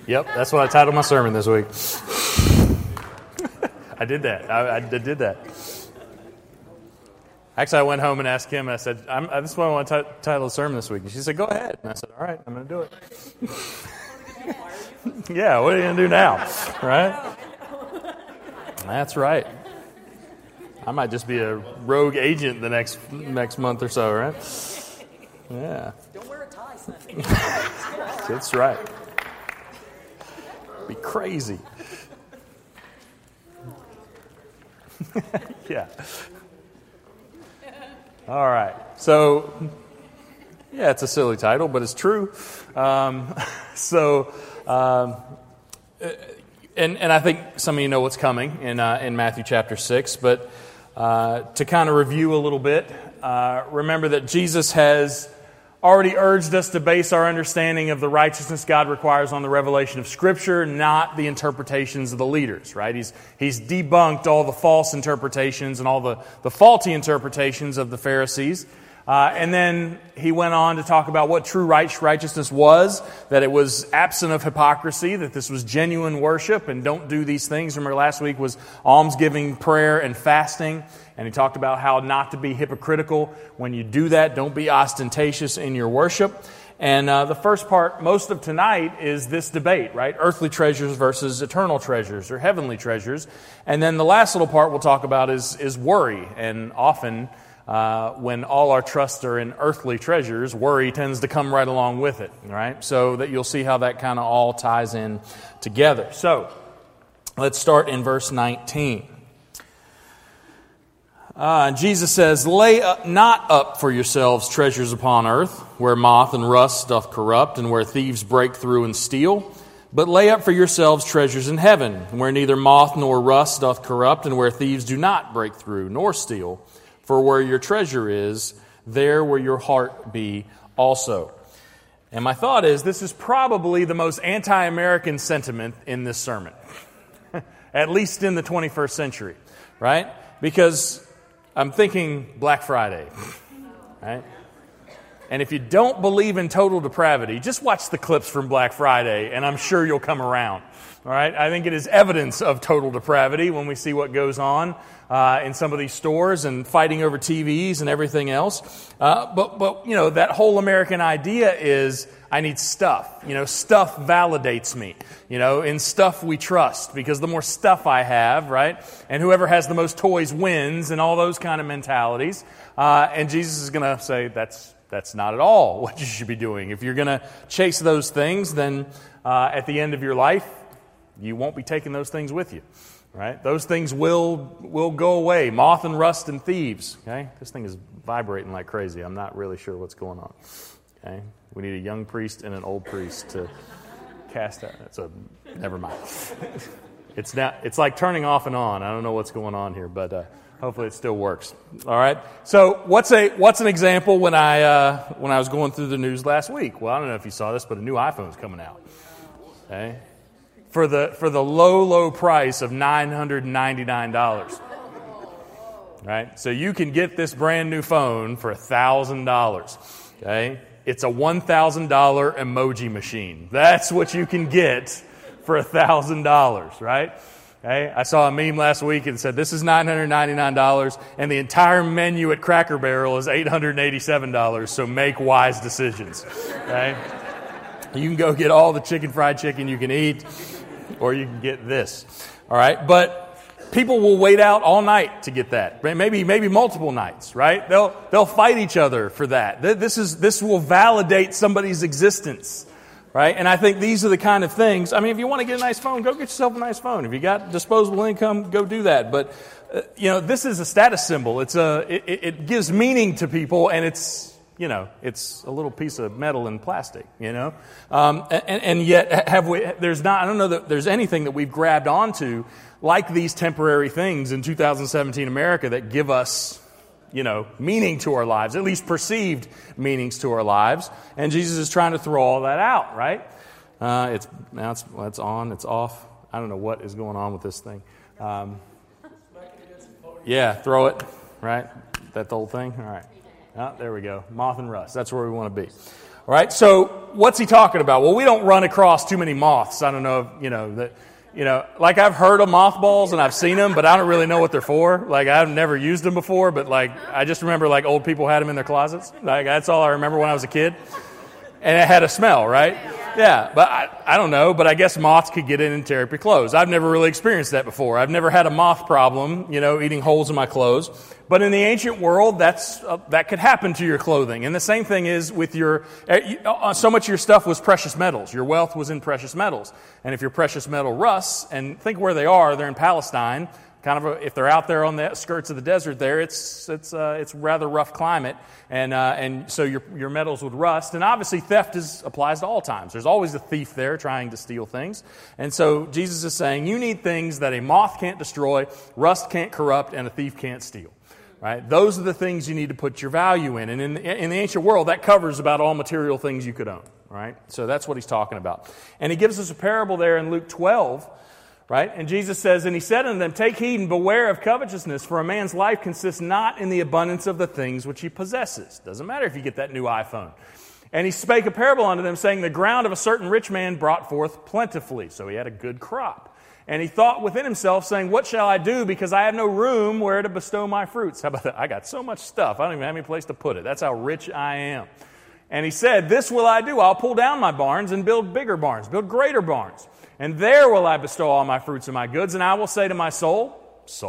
Yep, that's what I titled my sermon this week. I did that. I did that. Actually, I went home and asked Kim, and I said, this is what I want to title the sermon this week. And she said, go ahead. And I said, all right, I'm going to do it. Yeah, what are you going to do now? Right? That's right. I might just be a rogue agent the next month or so, right? Yeah. Don't wear a tie, Sunday. That's right. Be crazy. Yeah. All right. So, yeah, it's a silly title, but it's true. And I think some of you know what's coming in Matthew chapter 6. But to kind of review a little bit, remember that Jesus has already urged us to base our understanding of the righteousness God requires on the revelation of Scripture, not the interpretations of the leaders, right? He's debunked all the false interpretations and all the faulty interpretations of the Pharisees. And then he went on to talk about what true righteousness was, that it was absent of hypocrisy, that this was genuine worship, and don't do these things. Remember last week was almsgiving, prayer, and fasting. And he talked about how not to be hypocritical. When you do that, don't be ostentatious in your worship. And the first part, most of tonight, is this debate, right? Earthly treasures versus eternal treasures or heavenly treasures. And then the last little part we'll talk about is worry. And often, when all our trusts are in earthly treasures, worry tends to come right along with it, right? So that you'll see how that kind of all ties in together. So, let's start in verse 19. Jesus says, lay not up for yourselves treasures upon earth, where moth and rust doth corrupt, and where thieves break through and steal. But lay up for yourselves treasures in heaven, where neither moth nor rust doth corrupt, and where thieves do not break through nor steal. For where your treasure is, there will your heart be also. And my thought is, this is probably the most anti-American sentiment in this sermon. At least in the 21st century, right? Because I'm thinking Black Friday, right? And if you don't believe in total depravity, just watch the clips from Black Friday, and I'm sure you'll come around. All right? I think it is evidence of total depravity when we see what goes on in some of these stores and fighting over TVs and everything else. But you know, that whole American idea is I need stuff. You know, stuff validates me. You know, in stuff we trust because the more stuff I have, right? And whoever has the most toys wins and all those kind of mentalities. And Jesus is going to say that's not at all what you should be doing. If you're going to chase those things, then at the end of your life, you won't be taking those things with you, right? Those things will go away. Moth and rust and thieves, okay? This thing is vibrating like crazy. I'm not really sure what's going on, okay? We need a young priest and an old priest to cast out. Never mind. It's like turning off and on. I don't know what's going on here, but hopefully it still works. All right. So what's an example when I was going through the news last week? Well, I don't know if you saw this, but a new iPhone's coming out. Okay. For the low price of $999. Right? So you can get this brand new phone for $1,000. Okay? It's a $1,000 emoji machine. That's what you can get for $1,000, right? Okay? I saw a meme last week and said this is $999 and the entire menu at Cracker Barrel is $887, so make wise decisions. Okay? You can go get all the fried chicken you can eat, or you can get this. All right? But people will wait out all night to get that. Maybe multiple nights, right? They'll fight each other for that. This will validate somebody's existence, right? And I think these are the kind of things. I mean, if you want to get a nice phone, go get yourself a nice phone. If you got disposable income, go do that. But this is a status symbol. It gives meaning to people, and it's a little piece of metal and plastic, and yet I don't know that there's anything that we've grabbed onto like these temporary things in 2017 America that give us, meaning to our lives, at least perceived meanings to our lives. And Jesus is trying to throw all that out, right? It's on, it's off. I don't know what is going on with this thing. Yeah, throw it, right? That the whole thing? All right. Oh, there we go. Moth and rust. That's where we want to be. All right, so what's he talking about? Well, we don't run across too many moths. I don't know if, like I've heard of mothballs and I've seen them, but I don't really know what they're for. Like I've never used them before, but like I just remember like old people had them in their closets. Like that's all I remember when I was a kid. And it had a smell, right? Yeah, but I don't know, but I guess moths could get in and tear up your clothes. I've never really experienced that before. I've never had a moth problem, eating holes in my clothes. But in the ancient world, that could happen to your clothing. And the same thing is with so much of your stuff was precious metals. Your wealth was in precious metals. And if your precious metal rusts, and think where they are, they're in Palestine. If they're out there on the skirts of the desert there, it's rather rough climate, and so your metals would rust. And obviously theft applies to all times. There's always a thief there trying to steal things. And so Jesus is saying you need things that a moth can't destroy, rust can't corrupt, and a thief can't steal. Right? Those are the things you need to put your value in. And in the ancient world, that covers about all material things you could own. Right? So that's what he's talking about. And he gives us a parable there in Luke 12. Right? And Jesus says, and he said unto them, take heed and beware of covetousness, for a man's life consists not in the abundance of the things which he possesses. Doesn't matter if you get that new iPhone. And he spake a parable unto them, saying, the ground of a certain rich man brought forth plentifully. So he had a good crop. And he thought within himself, saying, what shall I do, because I have no room where to bestow my fruits? How about that? I got so much stuff, I don't even have any place to put it. That's how rich I am. And he said, this will I do. I'll pull down my barns and build bigger barns, build greater barns. And there will I bestow all my fruits and my goods. And I will say to my soul,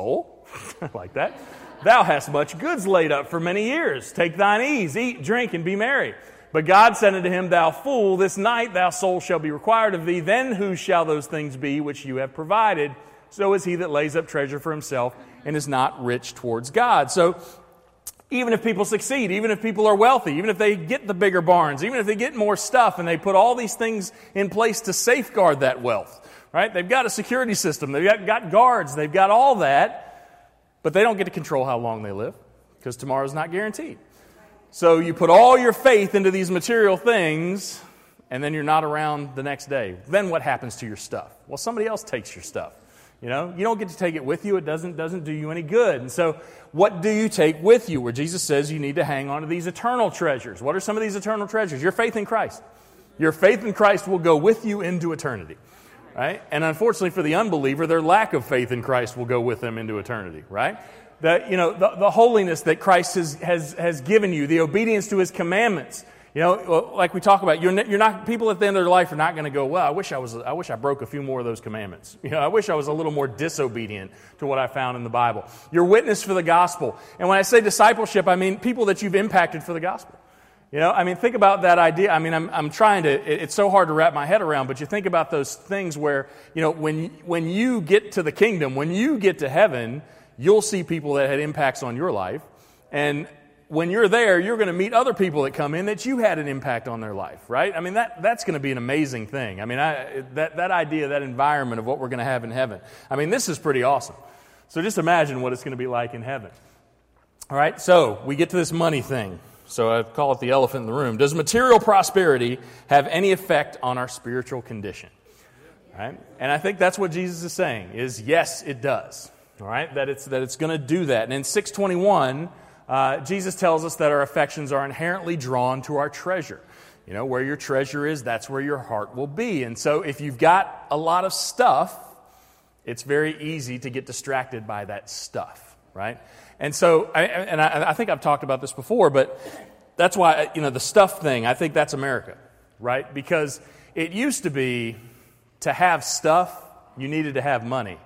like that, thou hast much goods laid up for many years. Take thine ease, eat, drink, and be merry. But God said unto him, thou fool, this night thy soul shall be required of thee. Then whose shall those things be which you have provided? So is he that lays up treasure for himself and is not rich towards God. So even if people succeed, even if people are wealthy, even if they get the bigger barns, even if they get more stuff and they put all these things in place to safeguard that wealth, right? They've got a security system, they've got guards, they've got all that, but they don't get to control how long they live because tomorrow's not guaranteed. So you put all your faith into these material things and then you're not around the next day. Then what happens to your stuff? Well, somebody else takes your stuff. You don't get to take it with you. It doesn't do you any good. And so what do you take with you? Where Jesus says you need to hang on to these eternal treasures. What are some of these eternal treasures? Your faith in Christ. Your faith in Christ will go with you into eternity. Right? And unfortunately for the unbeliever, their lack of faith in Christ will go with them into eternity. Right? The holiness that Christ has given you, the obedience to his commandments. Like we talk about, you're not, people at the end of their life are not going to go, well, I wish I broke a few more of those commandments. I wish I was a little more disobedient to what I found in the Bible. Your witness for the gospel. And when I say discipleship, I mean people that you've impacted for the gospel. Think about that idea. I'm trying to, it's so hard to wrap my head around, but you think about those things where, when you get to the kingdom, when you get to heaven, you'll see people that had impacts on your life. And when you're there, you're going to meet other people that come in that you had an impact on their life, right? That's going to be an amazing thing. That idea, that environment of what we're going to have in heaven. This is pretty awesome. So just imagine what it's going to be like in heaven. All right, so we get to this money thing. So I call it the elephant in the room. Does material prosperity have any effect on our spiritual condition? All right? And I think that's what Jesus is saying, is yes, it does. All right, that it's going to do that. And in 6:21, Jesus tells us that our affections are inherently drawn to our treasure. Where your treasure is, that's where your heart will be. And so if you've got a lot of stuff, it's very easy to get distracted by that stuff, right? And so, I think I've talked about this before, but that's why, the stuff thing, I think that's America, right? Because it used to be to have stuff, you needed to have money.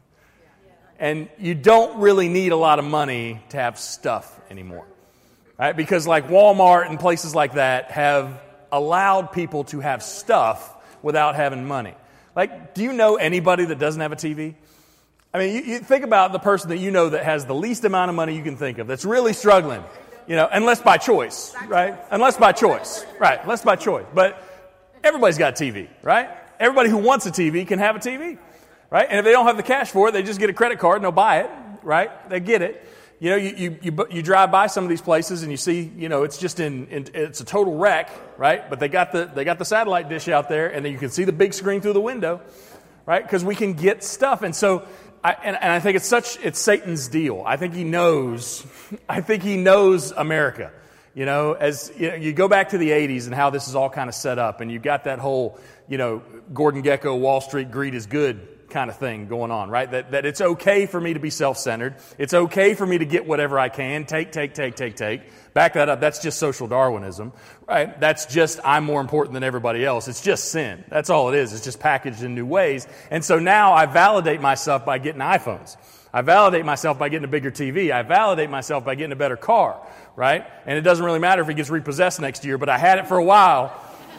And you don't really need a lot of money to have stuff anymore, right? Because like Walmart and places like that have allowed people to have stuff without having money. Like, do you know anybody that doesn't have a TV? You think about the person that that has the least amount of money you can think of, that's really struggling, unless by choice, right? Unless by choice. But everybody's got a TV, right? Everybody who wants a TV can have a TV. Right? And if they don't have the cash for it, they just get a credit card and they'll buy it, right? They get it. You drive by some of these places and you see, it's just it's a total wreck, right? But they got the satellite dish out there and then you can see the big screen through the window, right? Because we can get stuff. And so, I think it's Satan's deal. I think he knows America. As you go back to the 80s and how this is all kind of set up, and you've got that whole, Gordon Gekko, Wall Street, greed is good kind of thing going on, right? That it's okay for me to be self-centered. It's okay for me to get whatever I can. Take. Back that up. That's just social Darwinism, right? That's just I'm more important than everybody else. It's just sin. That's all it is. It's just packaged in new ways. And so now I validate myself by getting iPhones. I validate myself by getting a bigger TV. I validate myself by getting a better car, right? And it doesn't really matter if it gets repossessed next year, but I had it for a while.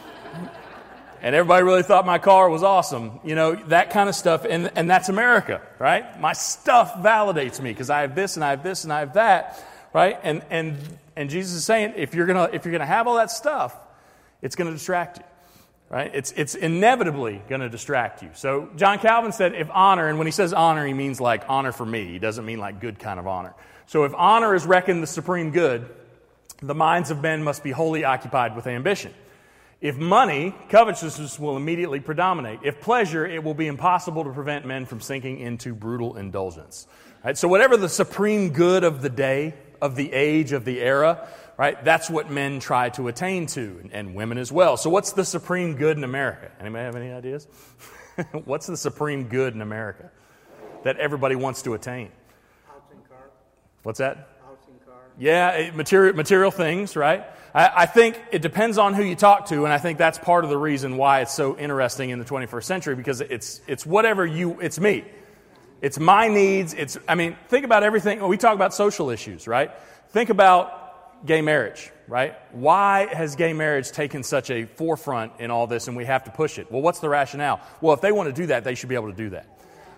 And everybody really thought my car was awesome. That kind of stuff. And that's America, right? My stuff validates me because I have this and I have this and I have that, right? And Jesus is saying if you're gonna have all that stuff, it's going to distract you, right? It's inevitably going to distract you. So John Calvin said if honor, and when he says honor, he means like honor for me. He doesn't mean like good kind of honor. So if honor is reckoned the supreme good, the minds of men must be wholly occupied with ambition. If money, covetousness will immediately predominate. If pleasure, it will be impossible to prevent men from sinking into brutal indulgence. Right? So whatever the supreme good of the day, of the age, of the era, right? That's what men try to attain to, and women as well. So what's the supreme good in America? Anybody have any ideas? What's the supreme good in America that everybody wants to attain? House and car. What's that? House and car. Yeah, material things, right? I think it depends on who you talk to, and I think that's part of the reason why it's so interesting in the 21st century, because it's whatever it's me. It's my needs. Think about everything. We talk about social issues, right? Think about gay marriage, right? Why has gay marriage taken such a forefront in all this and we have to push it? Well, what's the rationale? Well, if they want to do that, they should be able to do that.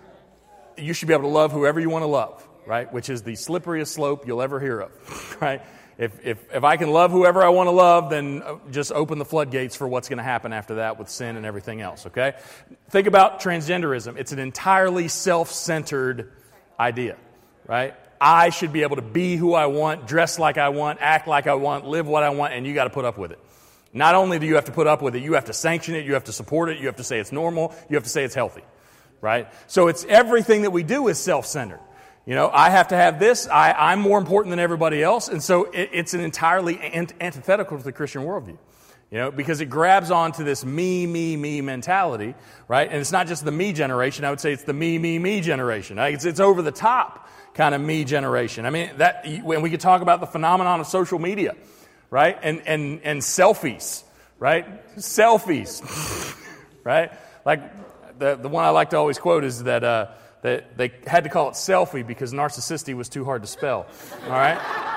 You should be able to love whoever you want to love, right? Which is the slipperiest slope you'll ever hear of, right? If I can love whoever I want to love, then just open the floodgates for what's going to happen after that with sin and everything else, okay? Think about transgenderism. It's an entirely self-centered idea, right? I should be able to be who I want, dress like I want, act like I want, live what I want, and you got to put up with it. Not only do you have to put up with it, you have to sanction it, you have to support it, you have to say it's normal, you have to say it's healthy, right? So it's everything that we do is self-centered. I have to have this. I'm more important than everybody else. And so it's an entirely antithetical to the Christian worldview, because it grabs onto this me mentality, right? And it's not just the me generation. I would say it's the me generation. Right? It's over the top kind of me generation. When we could talk about the phenomenon of social media, right? And selfies, right? Selfies, right? Like the one I like to always quote is that they had to call it selfie because narcissistic was too hard to spell. All right?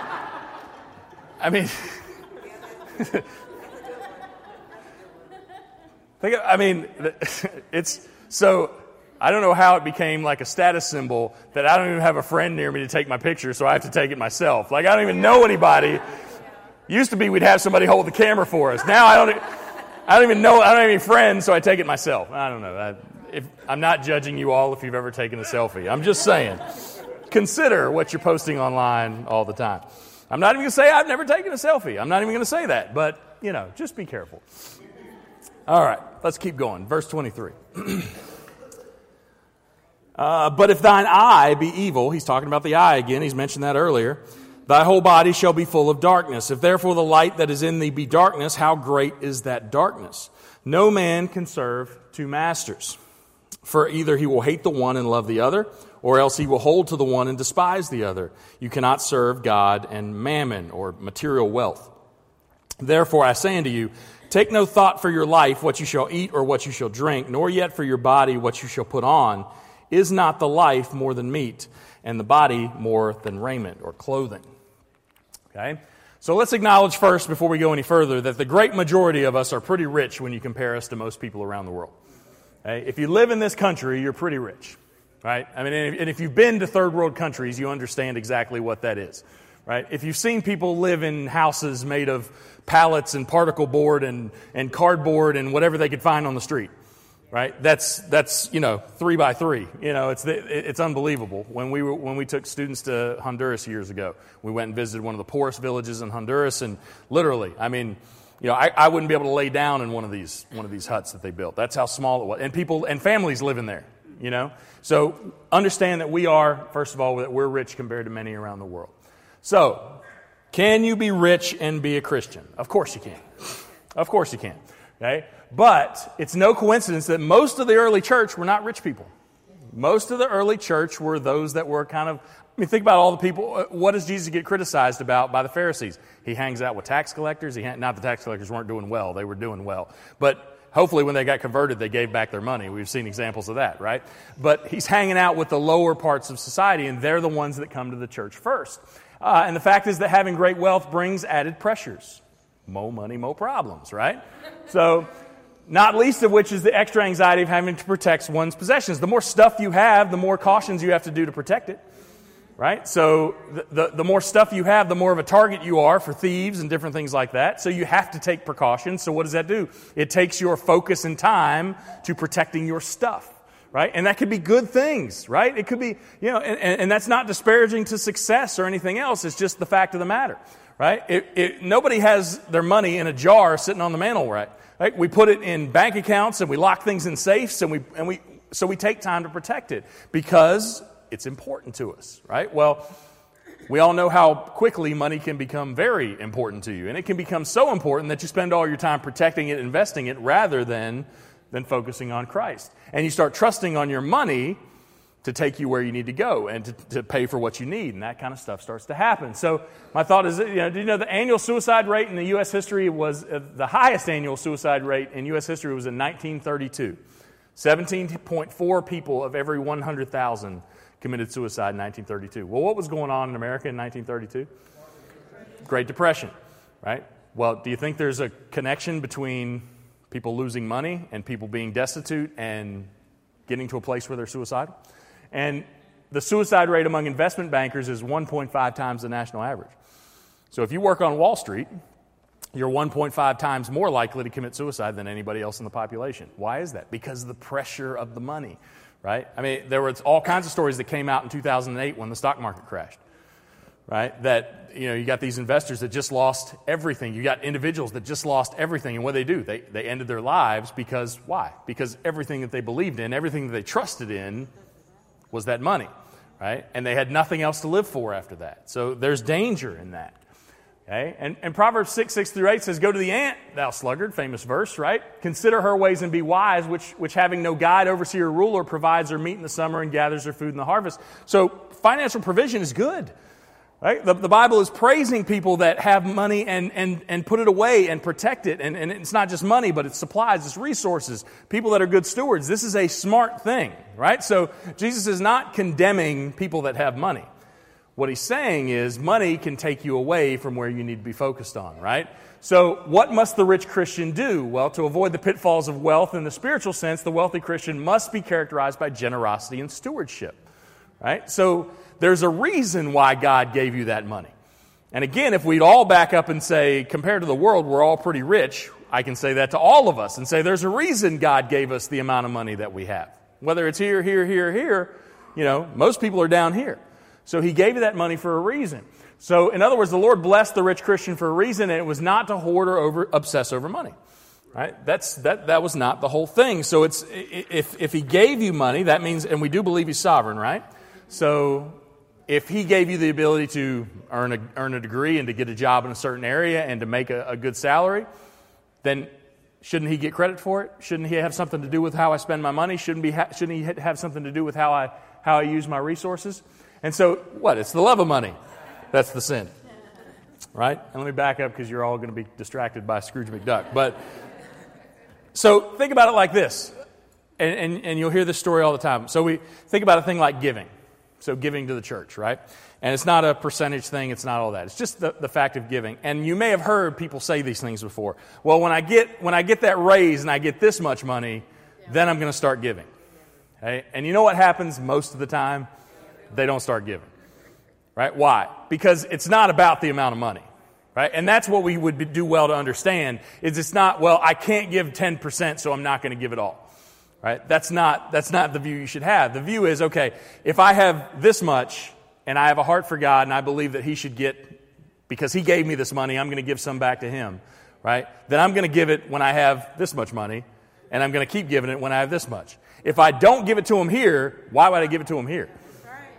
It's so I don't know how it became like a status symbol that I don't even have a friend near me to take my picture, so I have to take it myself. Like I don't even know anybody. Used to be we'd have somebody hold the camera for us. Now I don't even know. I don't have any friends, so I take it myself. I don't know. I'm not judging you all if you've ever taken a selfie. I'm just saying, consider what you're posting online all the time. I'm not even going to say I've never taken a selfie. I'm not even going to say that. But, just be careful. All right, let's keep going. Verse 23. But if thine eye be evil, he's talking about the eye again. He's mentioned that earlier. Thy whole body shall be full of darkness. If therefore the light that is in thee be darkness, how great is that darkness? No man can serve two masters. For either he will hate the one and love the other, or else he will hold to the one and despise the other. You cannot serve God and mammon, or material wealth. Therefore I say unto you, take no thought for your life, what you shall eat or what you shall drink, nor yet for your body what you shall put on. Is not the life more than meat, and the body more than raiment or clothing? Okay? So let's acknowledge first, before we go any further, that the great majority of us are pretty rich when you compare us to most people around the world. Okay? If you live in this country, you're pretty rich, right? And if you've been to third world countries, you understand exactly what that is, right? If you've seen people live in houses made of pallets and particle board and cardboard and whatever they could find on the street, right? That's 3 by 3. It's unbelievable. When we took students to Honduras years ago, we went and visited one of the poorest villages in Honduras, and literally, I wouldn't be able to lay down in one of these huts that they built. That's how small it was. And people and families live in there, So understand that we are, first of all, that we're rich compared to many around the world. So Can you be rich and be a Christian? Of course you can. Of course you can. Okay? But it's no coincidence that most of the early church were not rich people. Most of the early church were those that were kind of, think about all the people. What does Jesus get criticized about by the Pharisees? He hangs out with tax collectors. Not the tax collectors weren't doing well. They were doing well. But hopefully when they got converted, they gave back their money. We've seen examples of that, right? But he's hanging out with the lower parts of society, and they're the ones that come to the church first. And the fact is that having great wealth brings added pressures. Mo money, mo problems, right? So, not least of which is the extra anxiety of having to protect one's possessions. The more stuff you have, the more cautions you have to do to protect it, right? So the more stuff you have, the more of a target you are for thieves and different things like that. So you have to take precautions. So what does that do? It takes your focus and time to protecting your stuff, right? And that could be good things, right? It could be, and that's not disparaging to success or anything else. It's just the fact of the matter, right? Nobody has their money in a jar sitting on the mantle, right? Right? We put it in bank accounts and we lock things in safes and we take time to protect it because it's important to us, right? Well, we all know how quickly money can become very important to you, and it can become so important that you spend all your time protecting it, investing it, rather than focusing on Christ. And you start trusting on your money to take you where you need to go and to pay for what you need, and that kind of stuff starts to happen. So my thought is, did you know the annual suicide rate in the U.S. history was, the highest annual suicide rate in U.S. history was in 1932. 17.4 people of every 100,000 committed suicide in 1932. Well, what was going on in America in 1932? Great Depression, right? Well, do you think there's a connection between people losing money and people being destitute and getting to a place where they're suicidal? And the suicide rate among investment bankers is 1.5 times the national average. So if you work on Wall Street, you're 1.5 times more likely to commit suicide than anybody else in the population. Why is that? Because of the pressure of the money, right? I mean, there was all kinds of stories that came out in 2008 when the stock market crashed, right? That, you got these investors that just lost everything. You got individuals that just lost everything. And what they do, they ended their lives because, why? Because everything that they believed in, everything that they trusted in was that money, right? And they had nothing else to live for after that. So there's danger in that. Okay? And Proverbs 6:6-8 says, "Go to the ant, thou sluggard," famous verse, right? "Consider her ways and be wise, which having no guide, overseer, or ruler, provides her meat in the summer and gathers her food in the harvest." So financial provision is good, right? The Bible is praising people that have money and put it away and protect it. And it's not just money, but it's supplies, it's resources, people that are good stewards. This is a smart thing, right? So Jesus is not condemning people that have money. What he's saying is money can take you away from where you need to be focused on, right? So what must the rich Christian do? Well, to avoid the pitfalls of wealth in the spiritual sense, the wealthy Christian must be characterized by generosity and stewardship, right? So there's a reason why God gave you that money. And again, if we'd all back up and say, compared to the world, we're all pretty rich, I can say that to all of us and say there's a reason God gave us the amount of money that we have. Whether it's here, most people are down here. So he gave you that money for a reason. So in other words, the Lord blessed the rich Christian for a reason, and it was not to hoard or obsess over money. Right? That was not the whole thing. So it's if he gave you money, that means, and we do believe he's sovereign, right? So if he gave you the ability to earn a degree and to get a job in a certain area and to make a good salary, then shouldn't he get credit for it? Shouldn't he have something to do with how I spend my money? Shouldn't he have something to do with how I use my resources? And so, what? It's the love of money. That's the sin. Right? And let me back up because you're all going to be distracted by Scrooge McDuck. But, so think about it like this. And you'll hear this story all the time. So we think about a thing like giving. So giving to the church, right? And it's not a percentage thing. It's not all that. It's just the fact of giving. And you may have heard people say these things before. Well, when I get that raise and I get this much money, then I'm going to start giving. Okay? And you know what happens most of the time? They don't start giving, right? Why? Because it's not about the amount of money, right? And that's what we would do well to understand is it's not, well, I can't give 10%, so I'm not going to give it all, right? That's not the view you should have. The view is, okay, if I have this much and I have a heart for God and I believe that he should get, because he gave me this money, I'm going to give some back to him, right? Then I'm going to give it when I have this much money and I'm going to keep giving it when I have this much. If I don't give it to him here, why would I give it to him here?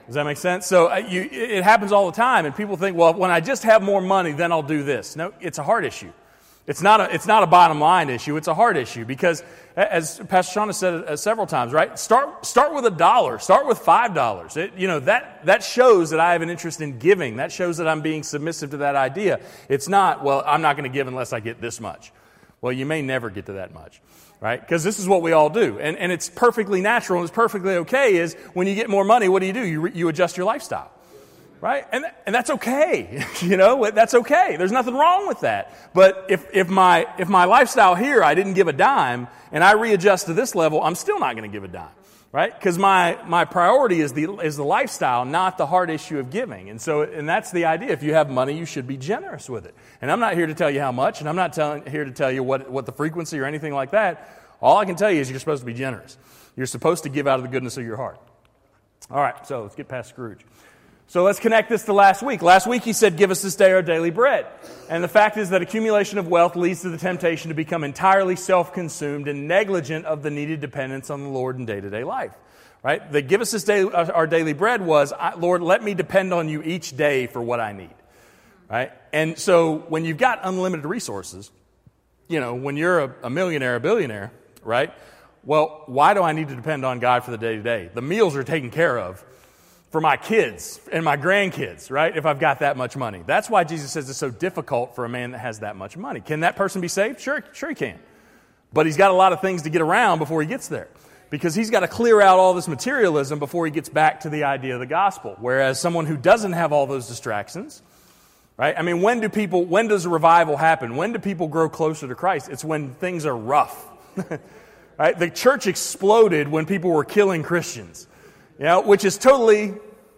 Does that make sense? So it happens all the time, and people think, well, when I just have more money, then I'll do this. No, it's a heart issue. It's not a bottom line issue. It's a heart issue because, as Pastor Sean has said several times, right? Start with $1. Start with $5. That shows that I have an interest in giving. That shows that I'm being submissive to that idea. It's not, well, I'm not going to give unless I get this much. Well, you may never get to that much, right? Because this is what we all do. And it's perfectly natural and it's perfectly okay is when you get more money, what do? You adjust your lifestyle, right? And that's okay. That's okay. There's nothing wrong with that. But if my lifestyle here, I didn't give a dime and I readjust to this level, I'm still not going to give a dime, right? Because my priority is the lifestyle, not the hard issue of giving. And that's the idea. If you have money, you should be generous with it. And I'm not here to tell you how much, and I'm not here to tell you what the frequency or anything like that. All I can tell you is you're supposed to be generous. You're supposed to give out of the goodness of your heart. All right, so let's get past Scrooge. So let's connect this to last week. Last week he said, give us this day our daily bread. And the fact is that accumulation of wealth leads to the temptation to become entirely self-consumed and negligent of the needed dependence on the Lord in day-to-day life. Right? The give us this day our daily bread was, Lord, let me depend on you each day for what I need. Right? And so when you've got unlimited resources, when you're a millionaire, a billionaire, right? Well, why do I need to depend on God for the day-to-day? The meals are taken care of for my kids and my grandkids, right? If I've got that much money. That's why Jesus says it's so difficult for a man that has that much money. Can that person be saved? Sure he can. But he's got a lot of things to get around before he gets there. Because he's got to clear out all this materialism before he gets back to the idea of the gospel. Whereas someone who doesn't have all those distractions, right? I mean, when does revival happen? When do people grow closer to Christ? It's when things are rough. Right? The church exploded when people were killing Christians. Which is totally,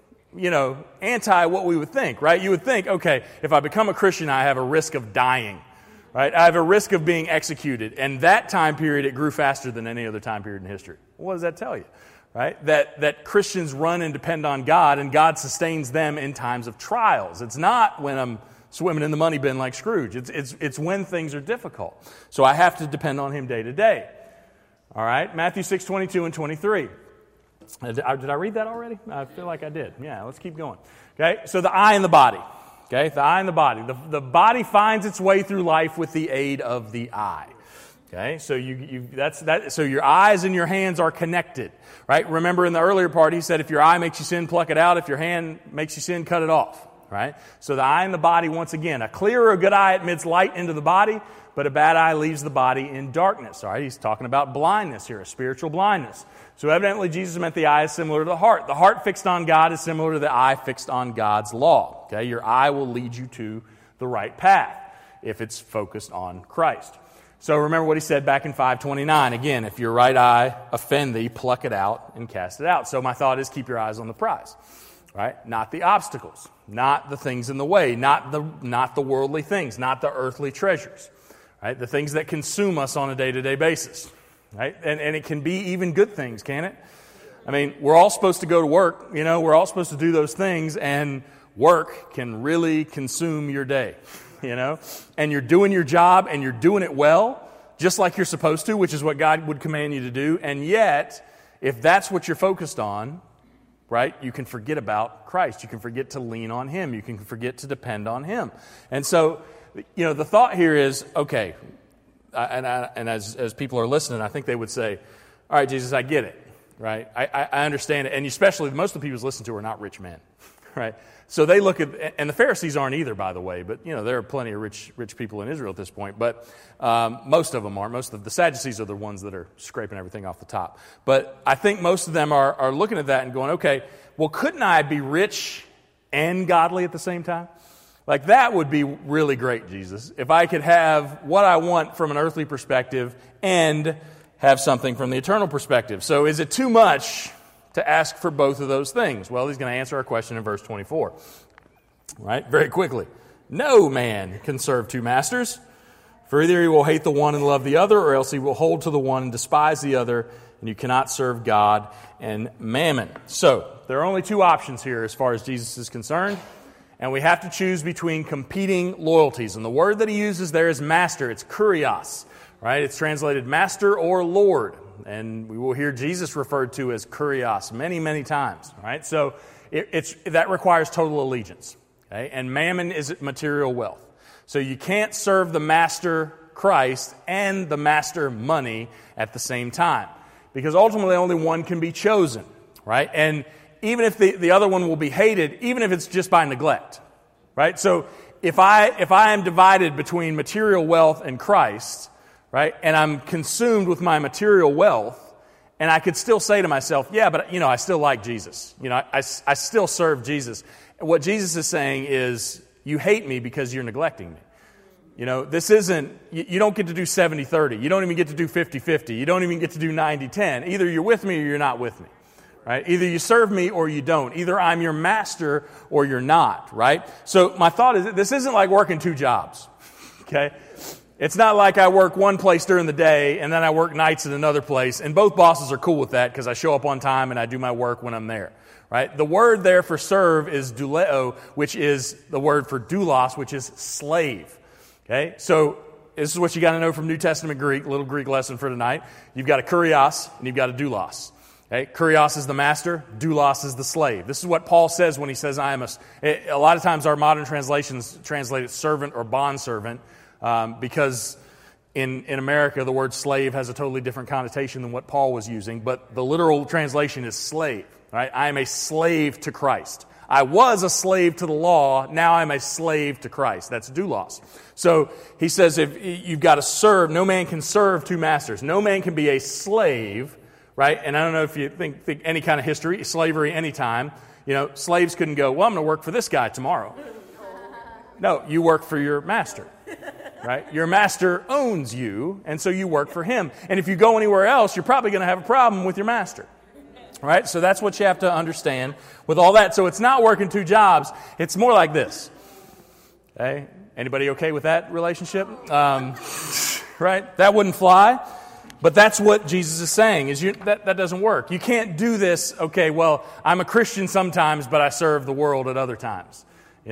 anti what we would think, right? You would think, okay, if I become a Christian, I have a risk of dying, right? I have a risk of being executed. And that time period, it grew faster than any other time period in history. What does that tell you, right? That Christians run and depend on God, and God sustains them in times of trials. It's not when I'm swimming in the money bin like Scrooge. It's when things are difficult. So I have to depend on Him day to day. All right, Matthew 6:22 and 23. Did I read that already? I feel like I did. Yeah, let's keep going. Okay, so the eye and the body. Okay, the eye and the body. The body finds its way through life with the aid of the eye. Okay, so so your eyes and your hands are connected, right? Remember in the earlier part, he said, if your eye makes you sin, pluck it out. If your hand makes you sin, cut it off, right? So the eye and the body, once again, a clear or good eye admits light into the body, but a bad eye leaves the body in darkness. All right, he's talking about blindness here, a spiritual blindness. So evidently Jesus meant the eye is similar to the heart. The heart fixed on God is similar to the eye fixed on God's law. Okay, your eye will lead you to the right path if it's focused on Christ. So remember what he said back in 5:29. Again, if your right eye offend thee, pluck it out and cast it out. So my thought is keep your eyes on the prize, right? Not the obstacles, not the things in the way, not the worldly things, not the earthly treasures, right? The things that consume us on a day-to-day basis, right? And it can be even good things, can it? I mean, we're all supposed to go to work, we're all supposed to do those things, and work can really consume your day. And you're doing your job and you're doing it well, just like you're supposed to, which is what God would command you to do. And yet, if that's what you're focused on, right, you can forget about Christ. You can forget to lean on Him. You can forget to depend on Him. And so, the thought here is, okay, and as people are listening, I think they would say, all right, Jesus, I get it, right? I understand it. And especially most of the people who's listened to are not rich men, right? So they look at, and the Pharisees aren't either, by the way, but, there are plenty of rich people in Israel at this point, but most of them aren't. Most of the Sadducees are the ones that are scraping everything off the top. But I think most of them are looking at that and going, okay, well, couldn't I be rich and godly at the same time? Like, that would be really great, Jesus, if I could have what I want from an earthly perspective and have something from the eternal perspective. So is it too much to ask for both of those things? Well, he's going to answer our question in verse 24. Right? Very quickly. No man can serve two masters, for either he will hate the one and love the other, or else he will hold to the one and despise the other, and you cannot serve God and mammon. So, there are only two options here as far as Jesus is concerned, and we have to choose between competing loyalties. And the word that he uses there is master. It's kurios. Right? It's translated master or Lord. and we will hear Jesus referred to as kurios many, many times, right? So that requires total allegiance, okay? And mammon is material wealth. So you can't serve the master Christ and the master money at the same time, because ultimately only one can be chosen, right? And even if the other one will be hated, even if it's just by neglect, right? So if I am divided between material wealth and Christ, right, and I'm consumed with my material wealth, and I could still say to myself, yeah, but, I still like Jesus. I still serve Jesus. And what Jesus is saying is, you hate me because you're neglecting me. This isn't, you don't get to do 70-30. You don't even get to do 50-50. You don't even get to do 90-10. Either you're with me or you're not with me, right? Either you serve me or you don't. Either I'm your master or you're not, right? So my thought is, this isn't like working two jobs, okay? It's not like I work one place during the day and then I work nights at another place, and both bosses are cool with that because I show up on time and I do my work when I'm there, right? The word there for serve is douleo, which is the word for doulos, which is slave. Okay, so this is what you got to know from New Testament Greek, little Greek lesson for tonight. You've got a kurios and you've got a doulos. Okay, kurios is the master, doulos is the slave. This is what Paul says when he says, I am a lot of times our modern translations translate it servant or bondservant, because in America the word slave has a totally different connotation than what Paul was using, but the literal translation is slave. Right? I am a slave to Christ. I was a slave to the law, now I'm a slave to Christ. That's doulos. So he says if you've got to serve, no man can serve two masters. No man can be a slave, right? And I don't know if you think any kind of history, slavery anytime, slaves couldn't go, well, I'm going to work for this guy tomorrow. No, you work for your master, right? Your master owns you, and so you work for him. And if you go anywhere else, you're probably going to have a problem with your master. Right? So that's what you have to understand with all that. So it's not working two jobs. It's more like this. Okay? Anybody okay with that relationship? Right? That wouldn't fly. But that's what Jesus is saying, is that doesn't work. You can't do this, okay, well, I'm a Christian sometimes, but I serve the world at other times.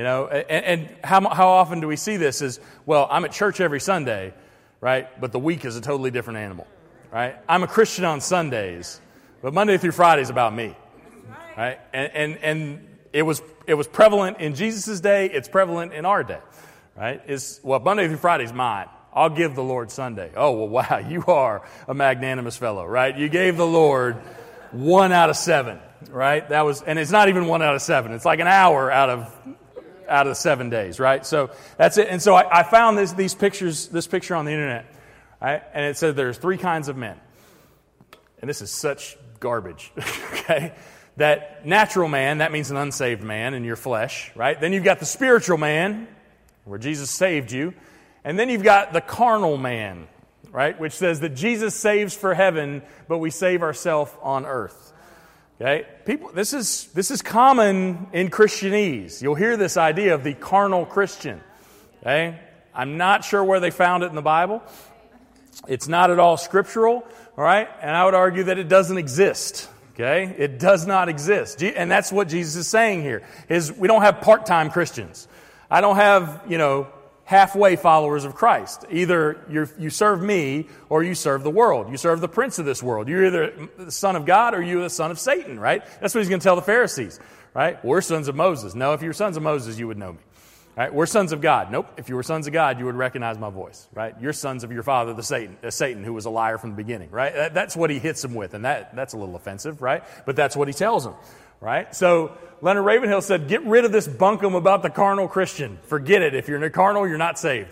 And how often do we see this is, well, I'm at church every Sunday, right? But the week is a totally different animal, right? I'm a Christian on Sundays, but Monday through Friday is about me, right? And it was prevalent in Jesus' day. It's prevalent in our day, right? Monday through Friday is mine. I'll give the Lord Sunday. Oh, well, wow, you are a magnanimous fellow, right? You gave the Lord 1 out of 7, right? And it's not even 1 out of 7. It's like an hour out of the 7 days, right? So that's it. And so I found this picture on the internet, right? And it said there's 3 kinds of men. And this is such garbage, okay? That natural man, that means an unsaved man in your flesh, right? Then you've got the spiritual man, where Jesus saved you. And then you've got the carnal man, right? Which says that Jesus saves for heaven, but we save ourselves on earth. Okay? People, this is common in Christianese. You'll hear this idea of the carnal Christian. Okay? I'm not sure where they found it in the Bible. It's not at all scriptural. All right? And I would argue that it doesn't exist. Okay? It does not exist. And that's what Jesus is saying here, is we don't have part-time Christians. I don't have, halfway followers of Christ. Either you serve me or you serve the world. You serve the prince of this world. You're either the son of God or you're the son of Satan, right? That's what he's going to tell the Pharisees, right? We're sons of Moses. No, if you were sons of Moses, you would know me. Right? We're sons of God. Nope. If you were sons of God, you would recognize my voice, right? You're sons of your father, Satan, who was a liar from the beginning, right? That's what he hits them with, and that's a little offensive, right? But that's what he tells them, right? So Leonard Ravenhill said, get rid of this bunkum about the carnal Christian. Forget it. If you're in a carnal, you're not saved.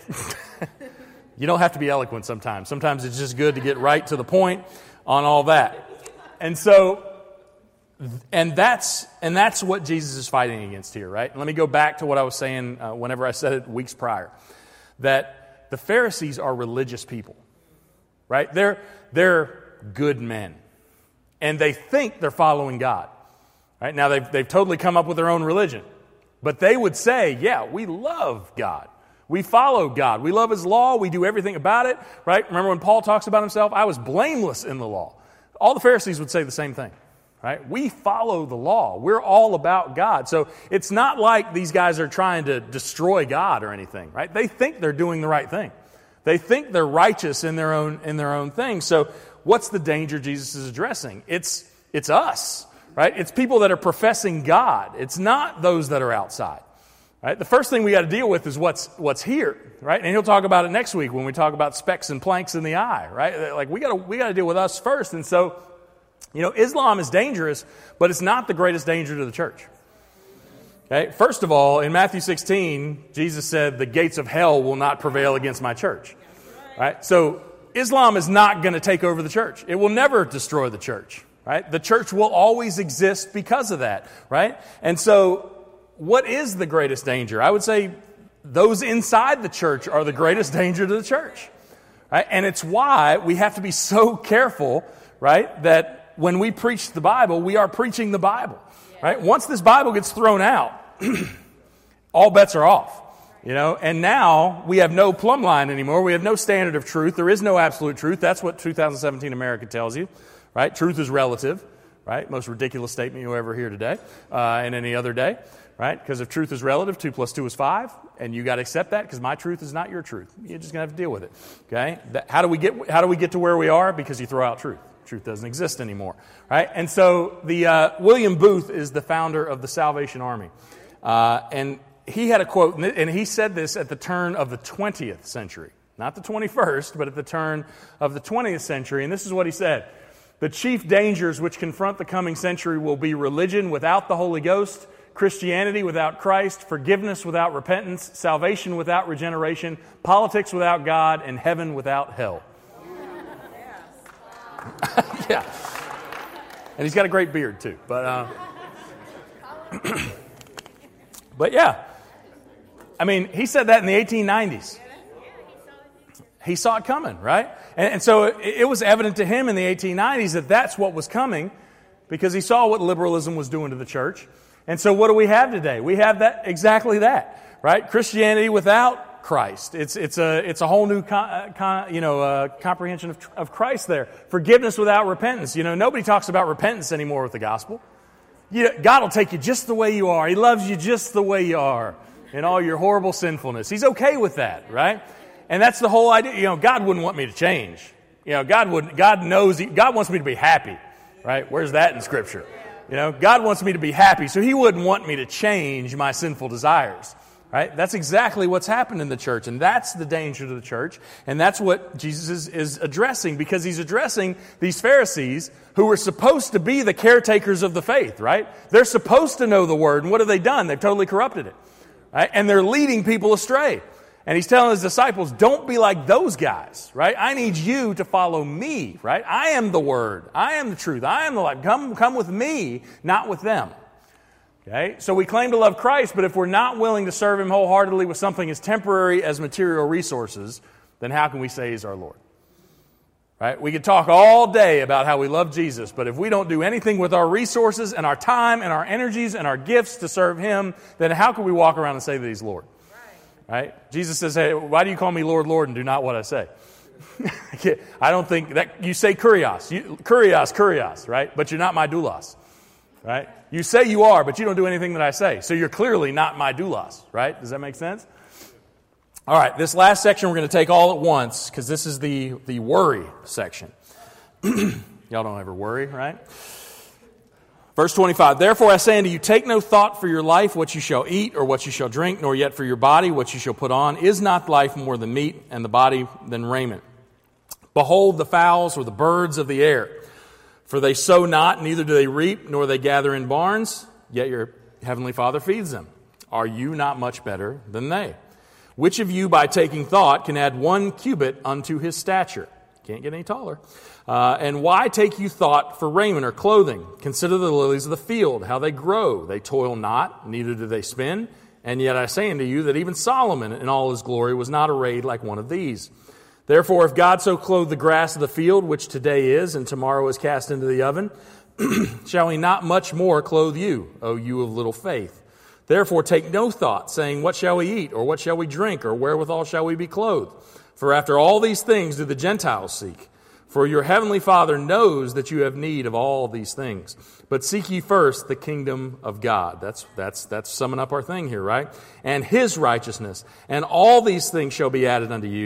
You don't have to be eloquent sometimes. Sometimes it's just good to get right to the point on all that. And that's what Jesus is fighting against here, right? And let me go back to what I was saying whenever I said it weeks prior, that the Pharisees are religious people, right? They're good men, and they think they're following God, right? Now they've totally come up with their own religion, but they would say, yeah, we love God. We follow God. We love His law. We do everything about it, right? Remember when Paul talks about himself? I was blameless in the law. All the Pharisees would say the same thing. Right? We follow the law. We're all about God. So it's not like these guys are trying to destroy God or anything, right? They think they're doing the right thing. They think they're righteous in their own thing. So what's the danger Jesus is addressing? It's us, right? It's people that are professing God. It's not those that are outside. Right? The first thing we got to deal with is what's here, right? And he'll talk about it next week when we talk about specks and planks in the eye, right? Like we got to deal with us first. And so, Islam is dangerous, but it's not the greatest danger to the church. Okay? First of all, in Matthew 16, Jesus said, "The gates of hell will not prevail against my church." Right? So Islam is not going to take over the church. It will never destroy the church. Right? The church will always exist because of that. Right? And so, what is the greatest danger? I would say those inside the church are the greatest danger to the church. Right? And it's why we have to be so careful, right, that when we preach the Bible, we are preaching the Bible. Right? Once this Bible gets thrown out, all bets are off. And now we have no plumb line anymore. We have no standard of truth. There is no absolute truth. That's what 2017 America tells you. Right? Truth is relative. Right? Most ridiculous statement you'll ever hear today and any other day. Right? Because if truth is relative, 2 + 2 is 5, and you got to accept that because my truth is not your truth. You're just going to have to deal with it. Okay? How do we get to where we are? Because you throw out truth. Truth doesn't exist anymore. Right? And so the William Booth is the founder of the Salvation Army, and he had a quote, and he said this at the turn of the 20th century, not the 21st, but at the turn of the 20th century. And this is what he said: "The chief dangers which confront the coming century will be religion without the Holy Ghost, Christianity without Christ, forgiveness without repentance, salvation without regeneration, politics without God, and heaven without hell." Yeah. And he's got a great beard too. But yeah. I mean, he said that in the 1890s. He saw it coming, right? And so it was evident to him in the 1890s that that's what was coming because he saw what liberalism was doing to the church. And so what do we have today? We have exactly that, right? Christianity without Christ. It's a whole new comprehension of Christ there. Forgiveness without repentance. Nobody talks about repentance anymore with the gospel. God will take you just the way you are. He loves you just the way you are in all your horrible sinfulness. He's okay with that, right? And that's the whole idea. God wouldn't want me to change. God wants me to be happy, right? Where's that in Scripture? God wants me to be happy, so He wouldn't want me to change my sinful desires. Right? That's exactly what's happened in the church, and that's the danger to the church, and that's what Jesus is addressing, because He's addressing these Pharisees who were supposed to be the caretakers of the faith, right? They're supposed to know the Word, and what have they done? They've totally corrupted it, right? And they're leading people astray. And He's telling His disciples, don't be like those guys, right? I need you to follow me, right? I am the Word. I am the truth. I am the life. Come with me, not with them. Okay? So we claim to love Christ, but if we're not willing to serve Him wholeheartedly with something as temporary as material resources, then how can we say He's our Lord? Right? We could talk all day about how we love Jesus, but if we don't do anything with our resources and our time and our energies and our gifts to serve Him, then how can we walk around and say that He's Lord? Right? Jesus says, "Hey, why do you call me Lord, Lord, and do not what I say?" I don't think that you say kurios, right? But you're not my doulos, right? You say you are, but you don't do anything that I say. So you're clearly not my doulos, right? Does that make sense? All right, this last section we're going to take all at once because this is the worry section. Y'all don't ever worry, right? Verse 25, "Therefore I say unto you, take no thought for your life, what you shall eat or what you shall drink, nor yet for your body, what you shall put on. Is not life more than meat, and the body than raiment? Behold the fowls or the birds of the air, for they sow not, neither do they reap, nor they gather in barns, yet your heavenly Father feeds them. Are you not much better than they? Which of you by taking thought can add 1 cubit unto his stature?" Can't get any taller. "And why take you thought for raiment or clothing? Consider the lilies of the field, how they grow. They toil not, neither do they spin. And yet I say unto you that even Solomon in all his glory was not arrayed like one of these. Therefore, if God so clothe the grass of the field, which today is and tomorrow is cast into the oven, shall He not much more clothe you, O you of little faith? Therefore take no thought, saying, what shall we eat, or what shall we drink, or wherewithal shall we be clothed? For after all these things do the Gentiles seek. For your heavenly Father knows that you have need of all these things. But seek ye first the kingdom of God." That's summing up our thing here, right? "And His righteousness, and all these things shall be added unto you.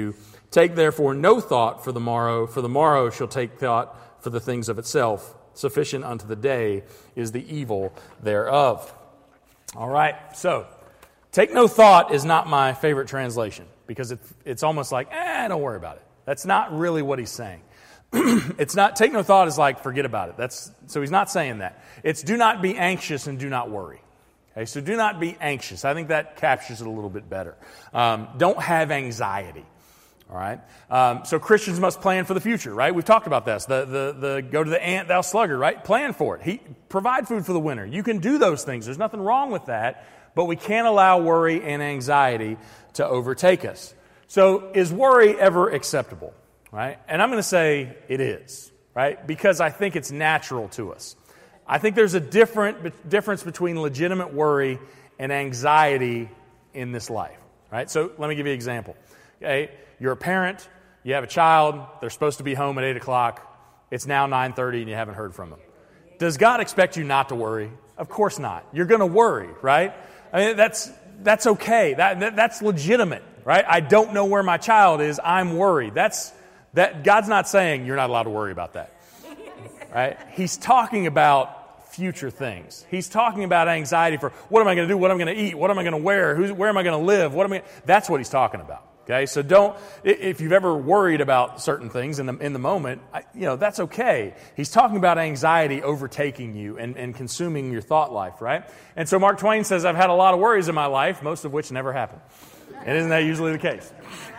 Take therefore no thought for the morrow shall take thought for the things of itself. Sufficient unto the day is the evil thereof. All right, so take no thought is not my favorite translation because it's almost like, don't worry about it. That's not really what he's saying. It's not, take no thought is like, forget about it. So he's not saying that. It's do not be anxious and do not worry. Okay, so do not be anxious. I think that captures it a little bit better. Don't have anxiety. All right. So Christians must plan for the future, right? We've talked about this. The go to the ant, thou sluggard, right? Plan for it. Provide food for the winter. You can do those things. There's nothing wrong with that, but we can't allow worry and anxiety to overtake us. So is worry ever acceptable, right? And I'm going to say it is, right? Because I think it's natural to us. I think there's a difference between legitimate worry and anxiety in this life, right? So let me give you an example. Okay, you're a parent, you have a child, they're supposed to be home at 8 o'clock, it's now 9:30 and you haven't heard from them. Does God expect you not to worry? Of course not. You're going to worry, right? I mean, that's okay. That's legitimate, right? I don't know where my child is, I'm worried. God's not saying you're not allowed to worry about that, right? He's talking about future things. He's talking about anxiety for what am I going to do, what am I going to eat, what am I going to wear, where am I going to live, that's what he's talking about. Okay, so if you've ever worried about certain things in the moment, that's okay. He's talking about anxiety overtaking you and consuming your thought life, right? And so Mark Twain says, I've had a lot of worries in my life, most of which never happen. And isn't that usually the case?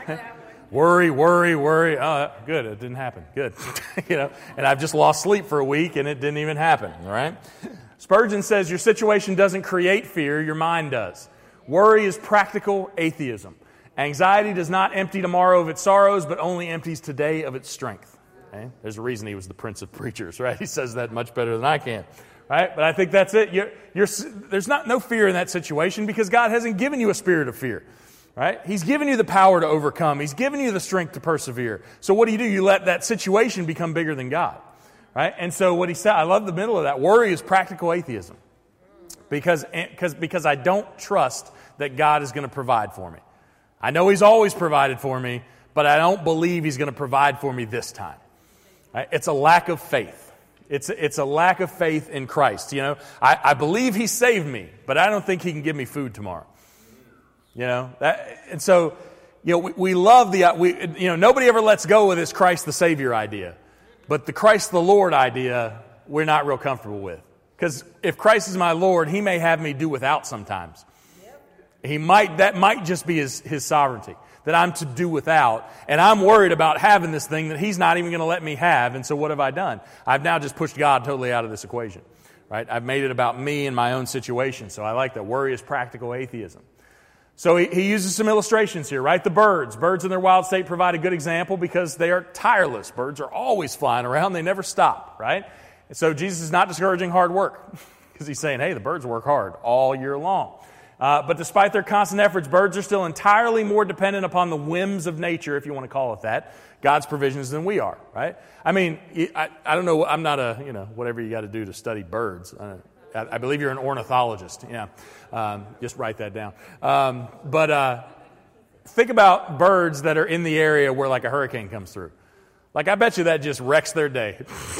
Worry. Oh, good, it didn't happen. Good. And I've just lost sleep for a week and it didn't even happen, all right? Spurgeon says, your situation doesn't create fear, your mind does. Worry is practical atheism. Anxiety does not empty tomorrow of its sorrows, but only empties today of its strength. Okay? There's a reason he was the Prince of Preachers, right? He says that much better than I can, right? But I think that's it. There's no fear in that situation because God hasn't given you a spirit of fear, right? He's given you the power to overcome. He's given you the strength to persevere. So what do? You let that situation become bigger than God, right? And so what he said, I love the middle of that. Worry is practical atheism because I don't trust that God is going to provide for me. I know He's always provided for me, but I don't believe He's going to provide for me this time. Right? It's a lack of faith. It's a lack of faith in Christ. I believe He saved me, but I don't think He can give me food tomorrow. And so we love nobody ever lets go of this Christ the Savior idea, but the Christ the Lord idea we're not real comfortable with. Because if Christ is my Lord, He may have me do without sometimes. That might just be his sovereignty, that I'm to do without. And I'm worried about having this thing that He's not even going to let me have. And so what have I done? I've now just pushed God totally out of this equation, right? I've made it about me and my own situation. So I like that. Worry is practical atheism. So he uses some illustrations here, right? The birds. Birds in their wild state provide a good example because they are tireless. Birds are always flying around. They never stop, right? And so Jesus is not discouraging hard work because He's saying, hey, the birds work hard all year long. But despite their constant efforts, birds are still entirely more dependent upon the whims of nature, if you want to call it that, God's provisions than we are, right? I mean, I don't know, I'm not whatever you got to do to study birds. I believe you're an ornithologist, just write that down. But think about birds that are in the area where like a hurricane comes through. Like I bet you that just wrecks their day,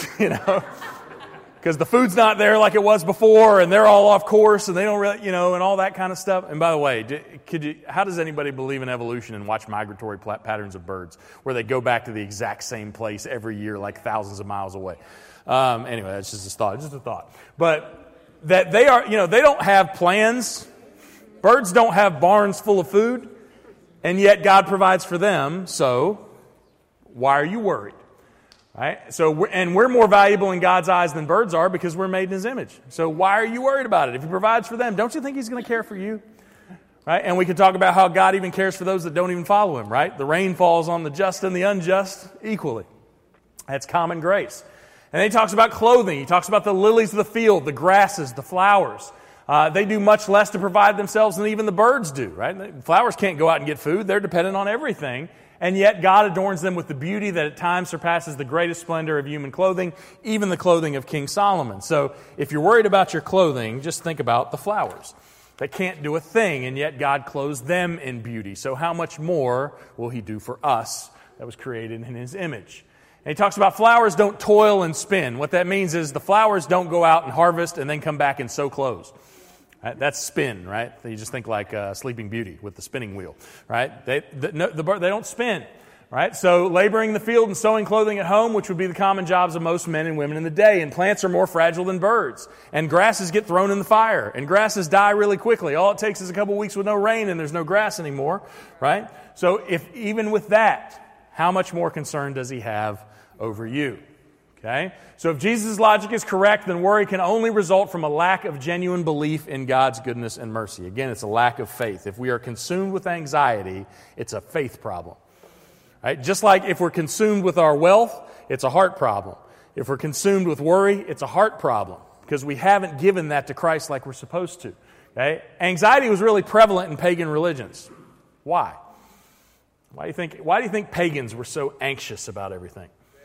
because the food's not there like it was before, and they're all off course, and they don't really, and all that kind of stuff. And by the way, how does anybody believe in evolution and watch migratory patterns of birds, where they go back to the exact same place every year, like thousands of miles away? Anyway, that's just a thought. But that they are, they don't have plans. Birds don't have barns full of food, and yet God provides for them. So why are you worried? Right? So, we're more valuable in God's eyes than birds are because we're made in His image. So why are you worried about it? If He provides for them, don't you think He's going to care for you? Right? And we could talk about how God even cares for those that don't even follow Him, right? The rain falls on the just and the unjust equally. That's common grace. And then He talks about clothing. He talks about the lilies of the field, the grasses, the flowers. They do much less to provide themselves than even the birds do, right? Flowers can't go out and get food. They're dependent on everything. And yet God adorns them with the beauty that at times surpasses the greatest splendor of human clothing, even the clothing of King Solomon. So if you're worried about your clothing, just think about the flowers. They can't do a thing, and yet God clothes them in beauty. So how much more will He do for us that was created in his image. And he talks about flowers don't toil and spin. What that means is the flowers don't go out and harvest and then come back and sew clothes. Right? That's spin, right? You just think like Sleeping Beauty with the spinning wheel, right? They don't spin, right? So laboring in the field and sewing clothing at home, which would be the common jobs of most men and women in the day. And plants are more fragile than birds. And grasses get thrown in the fire. And grasses die really quickly. All it takes is a couple weeks with no rain and there's no grass anymore, right? So if even with that, how much more concern does he have over you? Okay? So if Jesus' logic is correct, then worry can only result from a lack of genuine belief in God's goodness and mercy. Again, it's a lack of faith. If we are consumed with anxiety, it's a faith problem. Right? Just like if we're consumed with our wealth, it's a heart problem. If we're consumed with worry, it's a heart problem because we haven't given that to Christ like we're supposed to. Okay? Anxiety was really prevalent in pagan religions. Why? Why do you think pagans were so anxious about everything?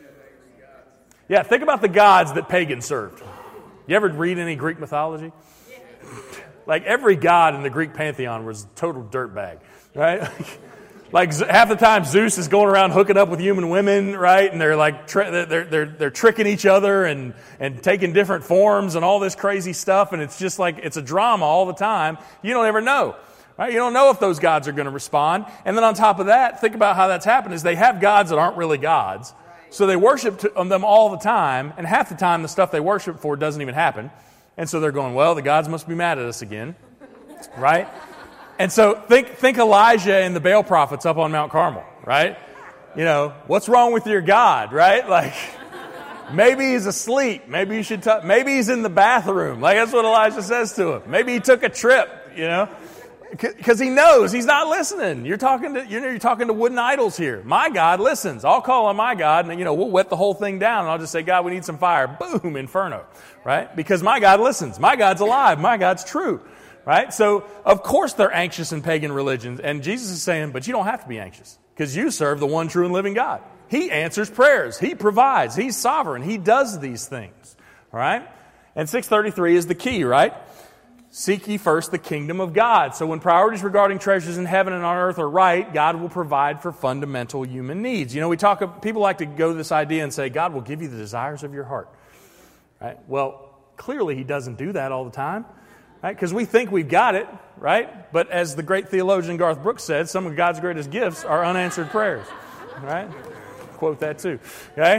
Yeah, think about the gods that pagans served. You ever read any Greek mythology? Like every god in the Greek pantheon was a total dirtbag, right? Like half the time Zeus is going around hooking up with human women, right? And they're like they're tricking each other and taking different forms and all this crazy stuff. And it's just like it's a drama all the time. You don't ever know. Right? You don't know if those gods are going to respond. And then on top of that, think about how that's happened is they have gods that aren't really gods. So they worship them all the time, and half the time the stuff they worship for doesn't even happen. And so they're going, well, the gods must be mad at us again, right? And so think Elijah and the Baal prophets up on Mount Carmel, right? You know, what's wrong with your God, right? Like, maybe he's asleep. Maybe you should maybe he's in the bathroom. Like, that's what Elijah says to him. Maybe he took a trip, you know? Because he knows he's not listening. You're talking to wooden idols here. My God listens. I'll call on my God, and we'll wet the whole thing down. And I'll just say, God, we need some fire. Boom, inferno, right? Because my God listens. My God's alive. My God's true, right? So of course they're anxious in pagan religions, and Jesus is saying, but you don't have to be anxious because you serve the one true and living God. He answers prayers. He provides. He's sovereign. He does these things, all right? And 633 is the key, right? Seek ye first the kingdom of God. So when priorities regarding treasures in heaven and on earth are right, God will provide for fundamental human needs. People like to go to this idea and say, God will give you the desires of your heart. Right? Well, clearly he doesn't do that all the time. Right? Because we think we've got it, right? But as the great theologian Garth Brooks said, some of God's greatest gifts are unanswered prayers. Right? Quote that too. Okay?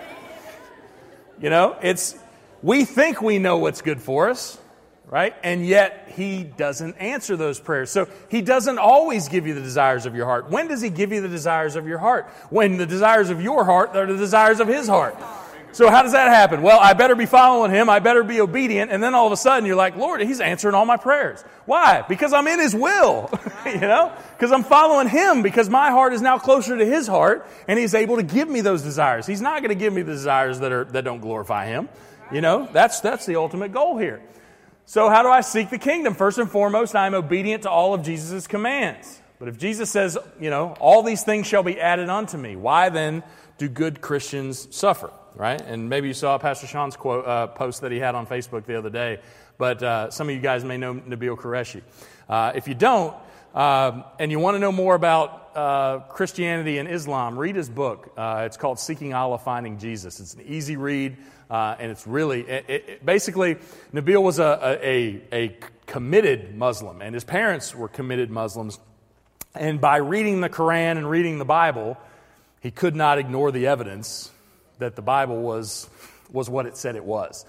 We think we know what's good for us. Right? And yet, he doesn't answer those prayers. So, he doesn't always give you the desires of your heart. When does he give you the desires of your heart? When the desires of your heart are the desires of his heart. So, how does that happen? Well, I better be following him. I better be obedient. And then all of a sudden, you're like, Lord, he's answering all my prayers. Why? Because I'm in his will. Because I'm following him. Because my heart is now closer to his heart. And he's able to give me those desires. He's not going to give me the desires that don't glorify him. That's the ultimate goal here. So how do I seek the kingdom? First and foremost, I am obedient to all of Jesus' commands. But if Jesus says, all these things shall be added unto me, why then do good Christians suffer? Right? And maybe you saw Pastor Sean's post that he had on Facebook the other day. But some of you guys may know Nabil Qureshi. If you don't, and you want to know more about Christianity and Islam, read his book. It's called Seeking Allah, Finding Jesus. It's an easy read. And it's really, basically, Nabil was a committed Muslim, and his parents were committed Muslims. And by reading the Quran and reading the Bible, he could not ignore the evidence that the Bible was what it said it was.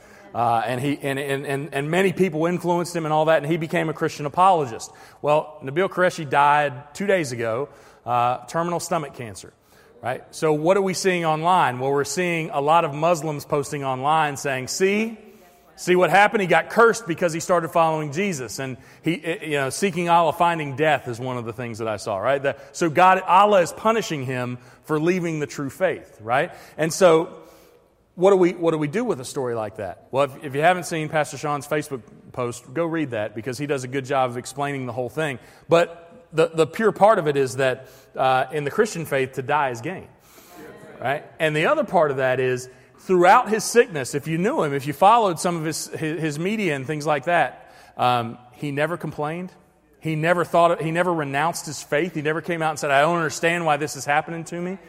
And many people influenced him and all that, and he became a Christian apologist. Well, Nabil Qureshi died 2 days ago, terminal stomach cancer. Right? So what are we seeing online? Well, we're seeing a lot of Muslims posting online saying, see what happened? He got cursed because he started following Jesus. And seeking Allah, finding death is one of the things that I saw, right? So Allah is punishing him for leaving the true faith, right? And so what do we do with a story like that? Well, if you haven't seen Pastor Sean's Facebook post, go read that because he does a good job of explaining the whole thing. But the pure part of it is that in the Christian faith, to die is gain. Right? And the other part of that is throughout his sickness, if you knew him, if you followed some of his media and things like that, he never complained. He never renounced his faith. He never came out and said, I don't understand why this is happening to me.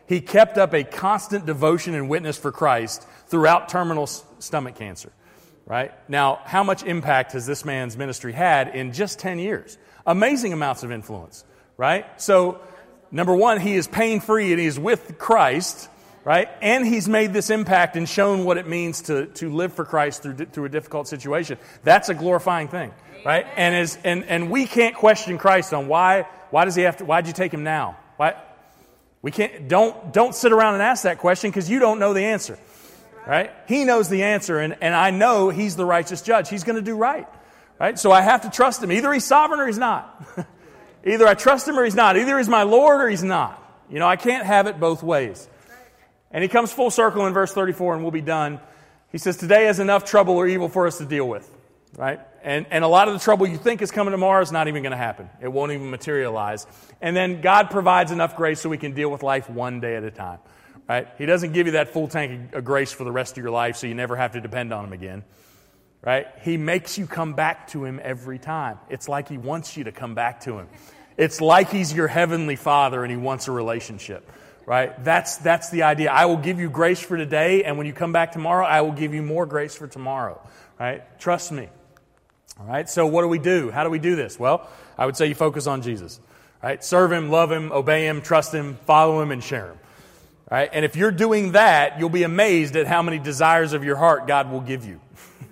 he kept up a constant devotion and witness for Christ throughout terminal stomach cancer. Right? Now, how much impact has this man's ministry had in just 10 years? Amazing amounts of influence, right? So, number one, he is pain-free and he is with Christ, right? And he's made this impact and shown what it means to live for Christ through a difficult situation. That's a glorifying thing, right? And we can't question Christ on why does he have to, why'd you take him now? Why? We can't, don't sit around and ask that question because you don't know the answer. Right? He knows the answer, and I know he's the righteous judge. He's going to do right. Right? So I have to trust him. Either he's sovereign or he's not. Either I trust him or he's not. Either he's my Lord or he's not. You know, I can't have it both ways. And he comes full circle in verse 34, and we'll be done. He says, today has enough trouble or evil for us to deal with. Right? And a lot of the trouble you think is coming tomorrow is not even going to happen. It won't even materialize. And then God provides enough grace so we can deal with life one day at a time. Right? He doesn't give you that full tank of grace for the rest of your life so you never have to depend on him again. Right? He makes you come back to him every time. It's like he wants you to come back to him. It's like he's your heavenly Father and he wants a relationship. Right? That's the idea. I will give you grace for today, and when you come back tomorrow, I will give you more grace for tomorrow. Right? Trust me. All right? So what do we do? How do we do this? Well, I would say you focus on Jesus. Right? Serve him, love him, obey him, trust him, follow him, and share him. Right? And if you're doing that, you'll be amazed at how many desires of your heart God will give you.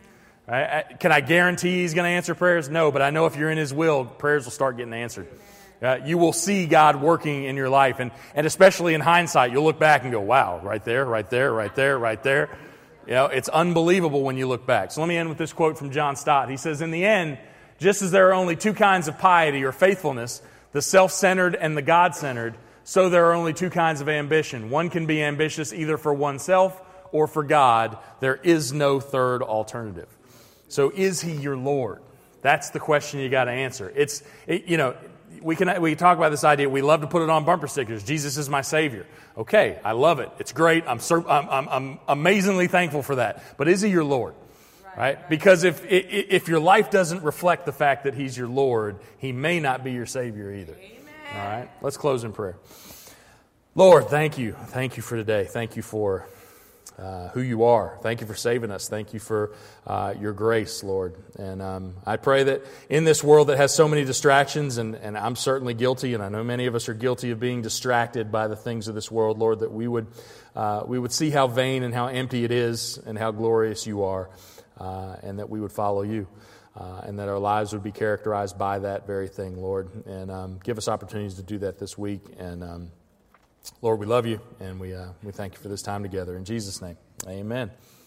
Right? Can I guarantee he's going to answer prayers? No, but I know if you're in his will, prayers will start getting answered. You will see God working in your life. And especially in hindsight, you'll look back and go, wow, right there, right there, right there, right there. You know, it's unbelievable when you look back. So let me end with this quote from John Stott. He says, in the end, just as there are only two kinds of piety or faithfulness, the self-centered and the God-centered, so there are only two kinds of ambition. One can be ambitious either for oneself or for God. There is no third alternative. So is he your Lord? That's the question you got to answer. We talk about this idea. We love to put it on bumper stickers. Jesus is my Savior. Okay, I love it. It's great. I'm amazingly thankful for that. But is he your Lord? Right? Because if your life doesn't reflect the fact that he's your Lord, he may not be your Savior either. All right, let's close in prayer. Lord, thank you. Thank you for today. Thank you for who you are. Thank you for saving us. Thank you for your grace, Lord. And I pray that in this world that has so many distractions, and I'm certainly guilty, and I know many of us are guilty of being distracted by the things of this world, Lord, that we would see how vain and how empty it is and how glorious you are, and that we would follow you. And that our lives would be characterized by that very thing, Lord. And give us opportunities to do that this week. And Lord, we love you, and we thank you for this time together. In Jesus' name, amen.